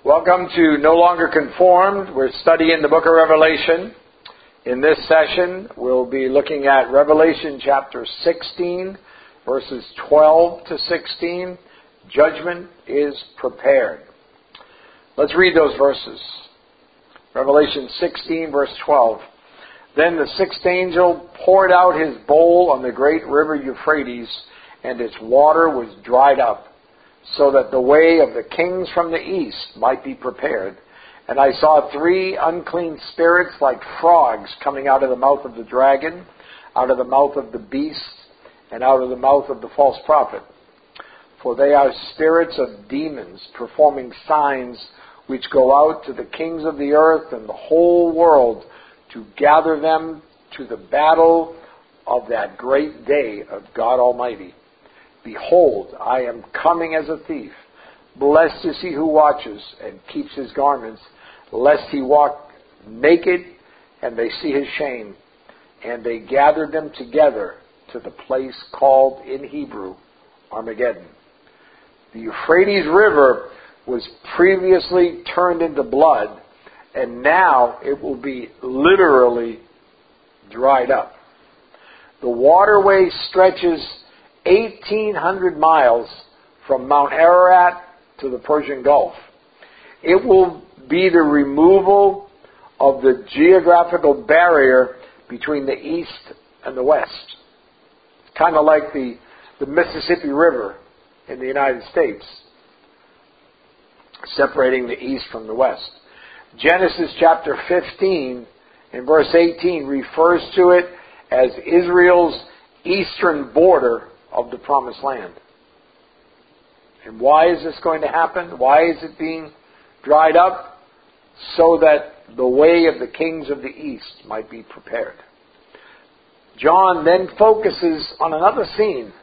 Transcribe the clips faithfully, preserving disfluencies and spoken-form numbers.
Welcome to No Longer Conformed. We're studying the book of Revelation. In this session, we'll be looking at Revelation chapter sixteen, verses twelve to sixteen. Judgment is prepared. Let's read those verses. Revelation sixteen, verse twelve. Then the sixth angel poured out his bowl on the great river Euphrates, and its water was dried up, so that the way of the kings from the east might be prepared. And I saw three unclean spirits like frogs coming out of the mouth of the dragon, out of the mouth of the beast, and out of the mouth of the false prophet. For they are spirits of demons, performing signs which go out to the kings of the earth and the whole world to gather them to the battle of that great day of God Almighty. Behold, I am coming as a thief. Blessed is he who watches and keeps his garments, lest he walk naked and they see his shame. And they gathered them together to the place called in Hebrew Armageddon. The Euphrates River was previously turned into blood, and now it will be literally dried up. The waterway stretches eighteen hundred miles from Mount Ararat to the Persian Gulf. It will be the removal of the geographical barrier between the east and the west. It's kind of like the, the Mississippi River in the United States, separating the east from the west. Genesis chapter fifteen and verse eighteen refers to it as Israel's eastern border of the promised land. And why is this going to happen? Why is it being dried up? So that the way of the kings of the east might be prepared. John then focuses on another scene.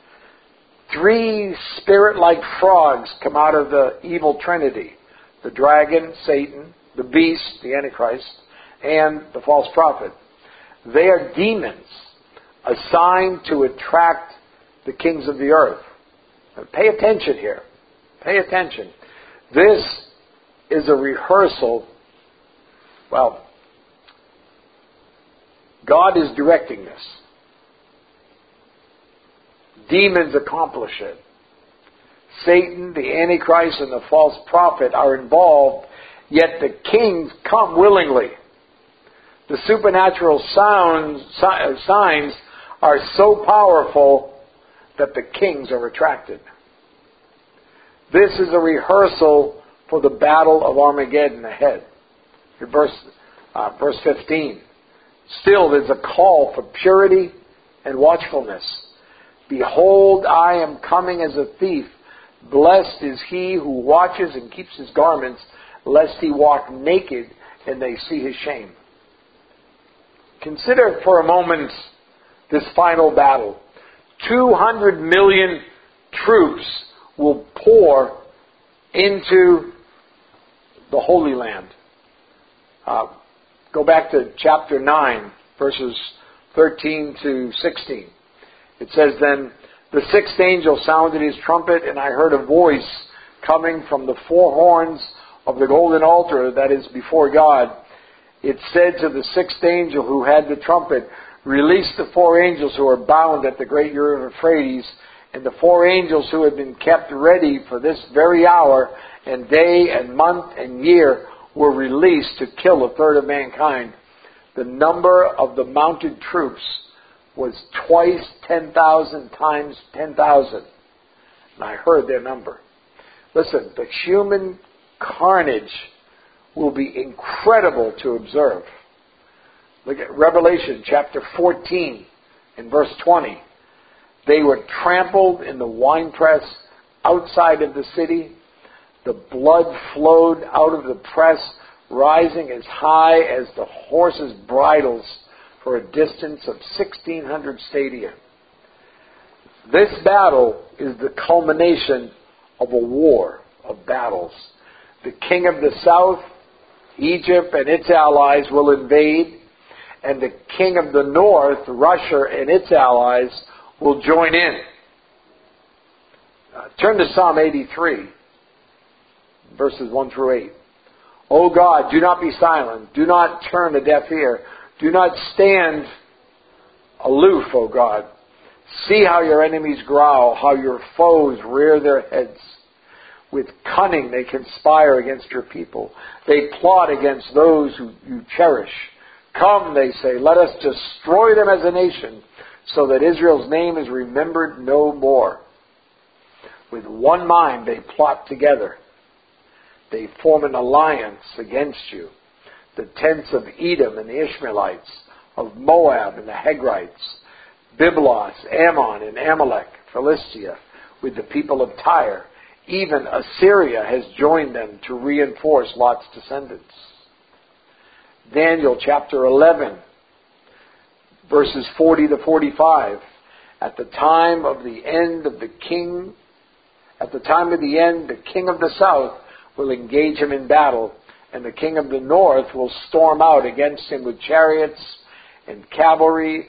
Three spirit-like frogs come out of the evil trinity: the dragon, Satan, the beast, the Antichrist, and the false prophet. They are demons assigned to attract the kings of the earth. Now, pay attention here. Pay attention. This is a rehearsal. Well, God is directing this. Demons accomplish it. Satan, the Antichrist, and the false prophet are involved, yet the kings come willingly. The supernatural sounds, signs are so powerful that the kings are attracted. This is a rehearsal for the battle of Armageddon ahead. Verse, uh, verse fifteen. Still, there's a call for purity and watchfulness. Behold, I am coming as a thief. Blessed is he who watches and keeps his garments, lest he walk naked and they see his shame. Consider for a moment this final battle. two hundred million troops will pour into the Holy Land. Uh, go back to chapter nine, verses thirteen to sixteen. It says, Then the sixth angel sounded his trumpet, and I heard a voice coming from the four horns of the golden altar that is before God. It said to the sixth angel who had the trumpet, Release the four angels who are bound at the great river Euphrates, and the four angels who have been kept ready for this very hour, and day and month and year were released to kill a third of mankind. The number of the mounted troops was twice ten thousand times ten thousand. And I heard their number. Listen, the human carnage will be incredible to observe. Look at Revelation chapter fourteen and verse twenty. They were trampled in the winepress outside of the city. The blood flowed out of the press, rising as high as the horses' bridles for a distance of sixteen hundred stadia. This battle is the culmination of a war of battles. The king of the south, Egypt and its allies, will invade, and the king of the north, Russia and its allies, will join in. Uh, turn to Psalm eighty-three. verses one through eight. O God, do not be silent. Do not turn a deaf ear. Do not stand aloof, O God. See how your enemies growl, how your foes rear their heads. With cunning they conspire against your people. They plot against those who you cherish. Come, they say, let us destroy them as a nation, so that Israel's name is remembered no more. With one mind they plot together. They form an alliance against you. The tents of Edom and the Ishmaelites, of Moab and the Hagrites, Byblos, Ammon and Amalek, Philistia, with the people of Tyre. Even Assyria has joined them to reinforce Lot's descendants. Daniel chapter eleven, verses forty to forty-five. At the time of the end of the king, at the time of the end, the king of the south will engage him in battle, and the king of the north will storm out against him with chariots and cavalry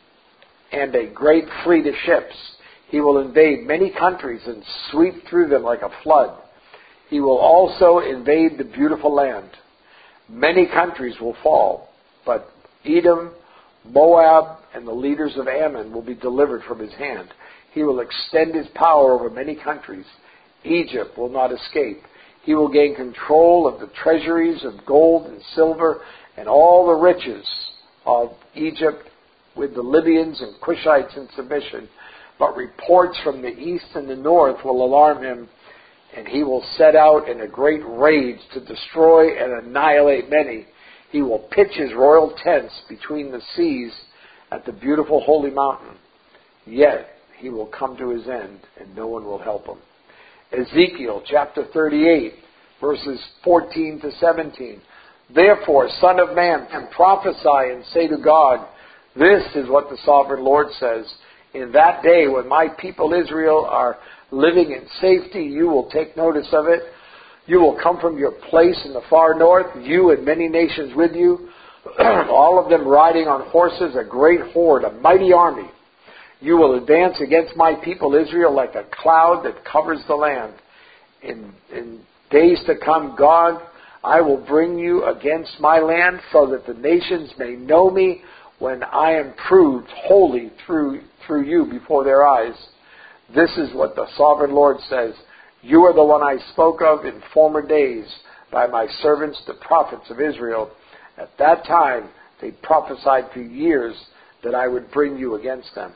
and a great fleet of ships. He will invade many countries and sweep through them like a flood. He will also invade the beautiful land. Many countries will fall, but Edom, Moab, and the leaders of Ammon will be delivered from his hand. He will extend his power over many countries. Egypt will not escape. He will gain control of the treasuries of gold and silver and all the riches of Egypt, with the Libyans and Cushites in submission. But reports from the east and the north will alarm him, and he will set out in a great rage to destroy and annihilate many. He will pitch his royal tents between the seas at the beautiful holy mountain. Yet he will come to his end, and no one will help him. Ezekiel chapter thirty-eight, verses fourteen to seventeen. Therefore, Son of man, prophesy and say to God, this is what the sovereign Lord says. In that day when my people Israel are living in safety, you will take notice of it. You will come from your place in the far north, you and many nations with you, all of them riding on horses, a great horde, a mighty army. You will advance against my people Israel like a cloud that covers the land. In, in days to come, God, I will bring you against my land so that the nations may know me when I am proved holy through, through you before their eyes. This is what the sovereign Lord says. You are the one I spoke of in former days by my servants, the prophets of Israel. At that time, they prophesied for years that I would bring you against them.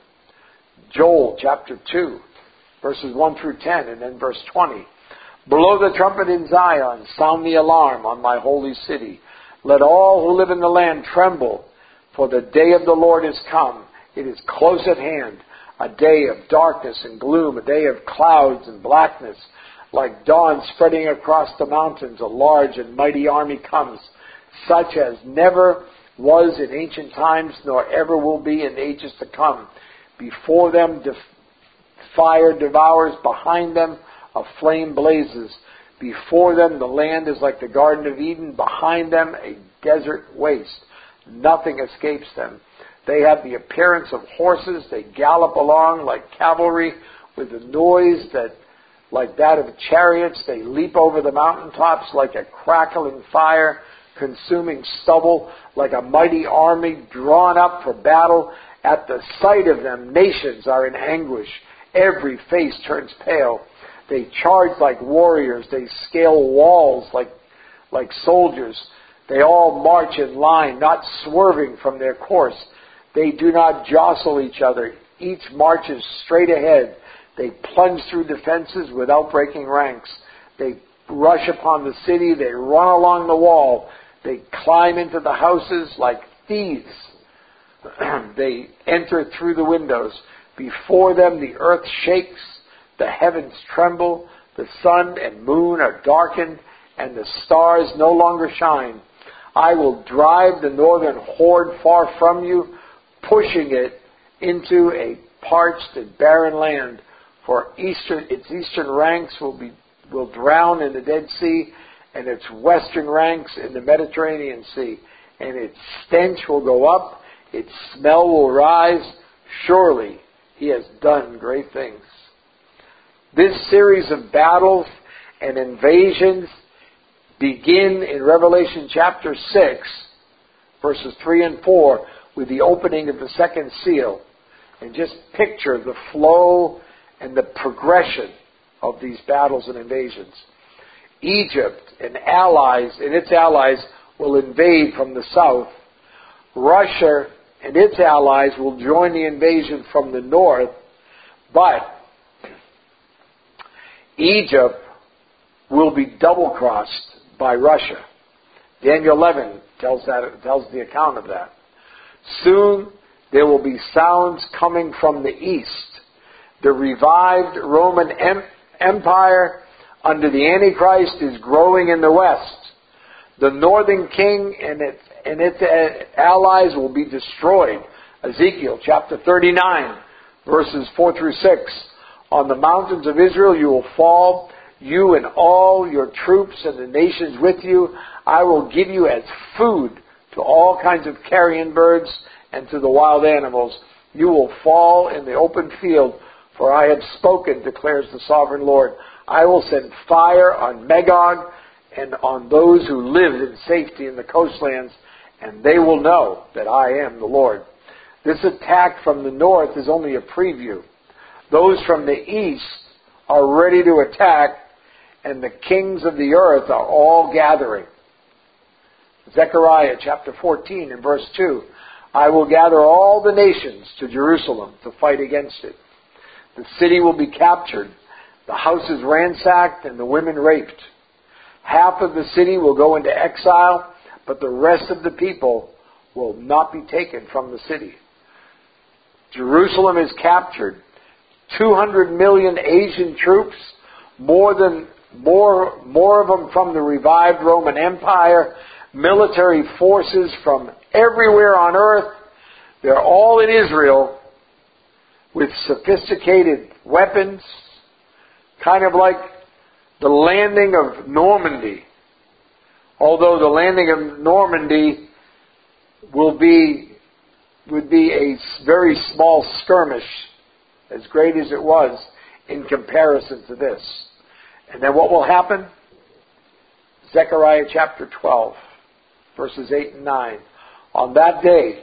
Joel chapter two, verses one through ten, and then verse twenty. Blow the trumpet in Zion, sound the alarm on my holy city. Let all who live in the land tremble, for the day of the Lord is come. It is close at hand, a day of darkness and gloom, a day of clouds and blackness. Like dawn spreading across the mountains, a large and mighty army comes, such as never was in ancient times, nor ever will be in ages to come. Before them def- fire devours, behind them a flame blazes. Before them the land is like the Garden of Eden, behind them a desert waste. Nothing escapes them. They have the appearance of horses. They gallop along like cavalry with a noise that, like that of chariots. They leap over the mountaintops like a crackling fire, consuming stubble, like a mighty army drawn up for battle. At the sight of them, nations are in anguish. Every face turns pale. They charge like warriors. They scale walls like, like soldiers. They all march in line, not swerving from their course. They do not jostle each other. Each marches straight ahead. They plunge through defenses without breaking ranks. They rush upon the city. They run along the wall. They climb into the houses like thieves. They enter through the windows. Before them the earth shakes. The heavens tremble. The sun and moon are darkened, and the stars no longer shine. I will drive the northern horde far from you, pushing it into a parched and barren land. For eastern, its eastern ranks will be will drown in the Dead Sea, and its western ranks in the Mediterranean Sea. And its stench will go up, its smell will rise. Surely he has done great things. This series of battles and invasions begin in Revelation chapter six, verses three and four, with the opening of the second seal. And just picture the flow and the progression of these battles and invasions. Egypt and allies and its allies will invade from the south. Russia and its allies will join the invasion from the north. But Egypt will be double-crossed by Russia. Daniel eleven tells that tells the account of that. Soon there will be sounds coming from the east. The revived Roman em- Empire under the Antichrist is growing in the west. The northern king and its, and its allies will be destroyed. Ezekiel chapter thirty-nine, verses four through six. On the mountains of Israel you will fall, you and all your troops and the nations with you. I will give you as food to all kinds of carrion birds and to the wild animals. You will fall in the open field, for I have spoken, declares the sovereign Lord. I will send fire on Magog and on those who live in safety in the coastlands, and they will know that I am the Lord. This attack from the north is only a preview. Those from the east are ready to attack, and the kings of the earth are all gathering. Zechariah chapter fourteen and verse two. I will gather all the nations to Jerusalem to fight against it. The city will be captured, the houses ransacked, and the women raped. Half of the city will go into exile, but the rest of the people will not be taken from the city. Jerusalem is captured. two hundred million Asian troops, more than more more of them from the revived Roman Empire, military forces from everywhere on earth. They're all in Israel with sophisticated weapons, kind of like the landing of Normandy. Although the landing of Normandy will be would be a very small skirmish, as great as it was, in comparison to this. And then what will happen? Zechariah chapter twelve, verses eight and nine. On that day,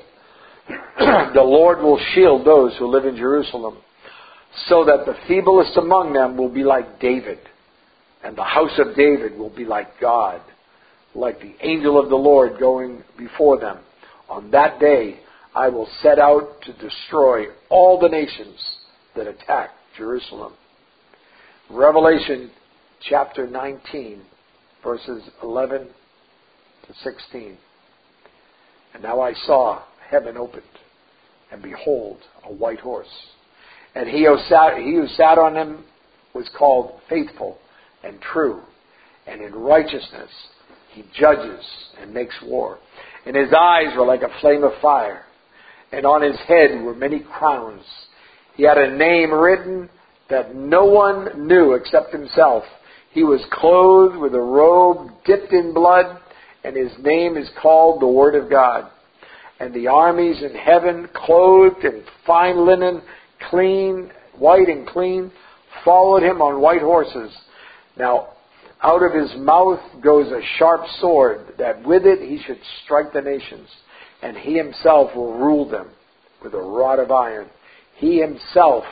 the Lord will shield those who live in Jerusalem, so that the feeblest among them will be like David, and the house of David will be like God, like the angel of the Lord going before them. On that day, I will set out to destroy all the nations that attack Jerusalem. Revelation chapter nineteen, verses eleven to sixteen. And now I saw heaven opened, and behold, a white horse. And he who sat, he who sat on him was called Faithful and True, and in righteousness he judges and makes war. And his eyes were like a flame of fire, and on his head were many crowns. He had a name written that no one knew except himself. He was clothed with a robe dipped in blood, and his name is called the Word of God. And the armies in heaven, clothed in fine linen, clean, white and clean, followed him on white horses. Now, out of his mouth goes a sharp sword, that with it he should strike the nations, and he himself will rule them with a rod of iron. He himself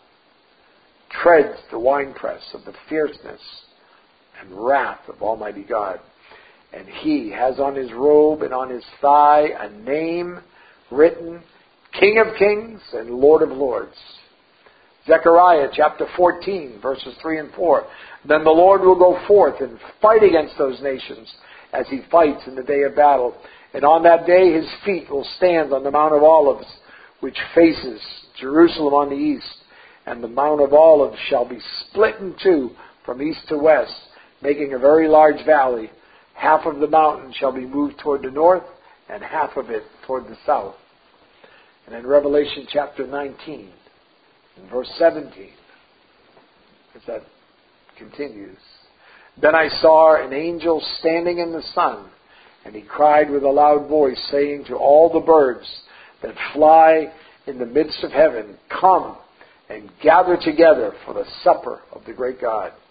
treads the winepress of the fierceness and wrath of Almighty God. And he has on his robe and on his thigh a name written, King of Kings and Lord of Lords. Zechariah chapter fourteen, verses three and four. Then the Lord will go forth and fight against those nations as he fights in the day of battle. And on that day his feet will stand on the Mount of Olives, which faces Jerusalem on the east. And the Mount of Olives shall be split in two from east to west, making a very large valley. Half of the mountain shall be moved toward the north, and half of it toward the south. And in Revelation chapter nineteen, in verse seventeen, as that continues, then I saw an angel standing in the sun, and he cried with a loud voice, saying to all the birds that fly in the midst of heaven, come and gather together for the supper of the great God.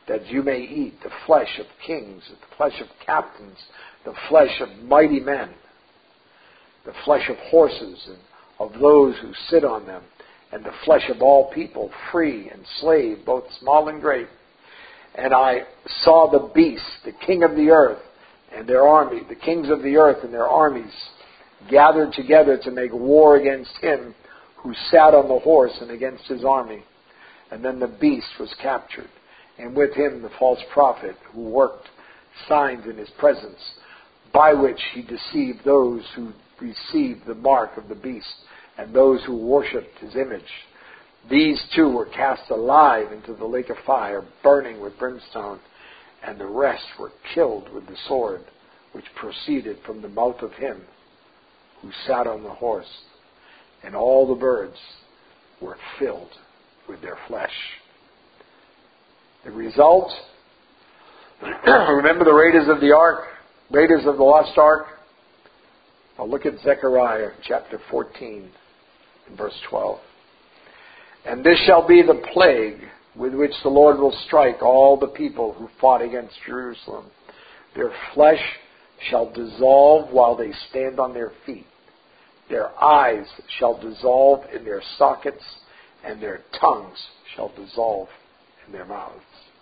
that you may eat the flesh of kings, the flesh of captains, the flesh of mighty men, the flesh of horses and of those who sit on them, and the flesh of all people, free and slave, both small and great. And I saw the beast, the king of the earth, and their army, the kings of the earth and their armies, gathered together to make war against him who sat on the horse and against his army. And then the beast was captured, and with him the false prophet who worked signs in his presence, by which he deceived those who received the mark of the beast and those who worshipped his image. These two were cast alive into the lake of fire, burning with brimstone, and the rest were killed with the sword which proceeded from the mouth of him who sat on the horse. And all the birds were filled with their flesh. The result, remember the raiders of the ark, raiders of the lost ark? Well, look at Zechariah chapter fourteen and verse twelve. And this shall be the plague with which the Lord will strike all the people who fought against Jerusalem. Their flesh shall dissolve while they stand on their feet. Their eyes shall dissolve in their sockets, and their tongues shall dissolve in their mouths.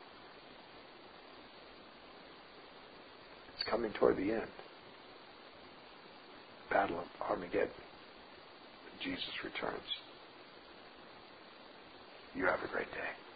It's coming toward the end. Battle of Armageddon. Jesus returns. You have a great day.